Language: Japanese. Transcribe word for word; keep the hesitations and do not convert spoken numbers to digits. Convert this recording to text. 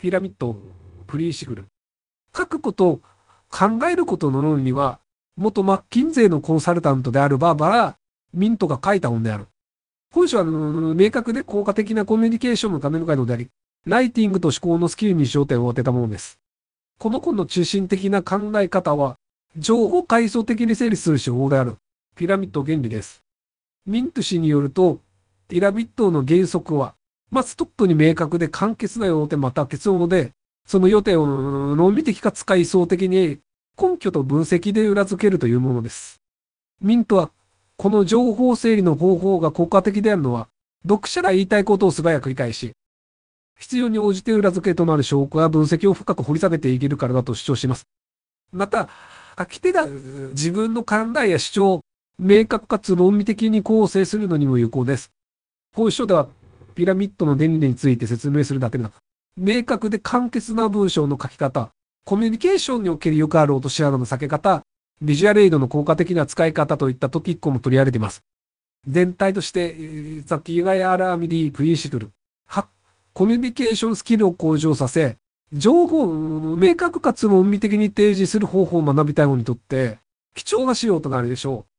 ピラミッド、プリーシグル。書くこと、考えることの論理は、元マッキンゼーのコンサルタントであるバーバラ・ミントが書いた本である。本書は明確で効果的なコミュニケーションのためのガイドであり、ライティングと思考のスキルに焦点を当てたものです。この本の中心的な考え方は、情報階層的に整理する手法である、ピラミッド原理です。ミント氏によると、ピラミッドの原則は、まずトップに明確で簡潔な要点また結論で、その要点を論理的かつ階層的に根拠と分析で裏付けるというものです。ミントは、この情報整理の方法が効果的であるのは、読者が言いたいことを素早く理解し、必要に応じて裏付けとなる証拠や分析を深く掘り下げていけるからだと主張します。また、書き手が自分の考えや主張を明確かつ論理的に構成するのにも有効です。本書では、ピラミッドの原理について説明するだけでなく、明確で簡潔な文章の書き方、コミュニケーションにおけるよくある落とし穴の避け方、ビジュアルエイドの効果的な使い方といったトピックも取り上げています。全体として、ザキガヤアラーミディ・プリーシクル。は、コミュニケーションスキルを向上させ、情報を明確かつ論理的に提示する方法を学びたい者にとって、貴重な資料となるでしょう。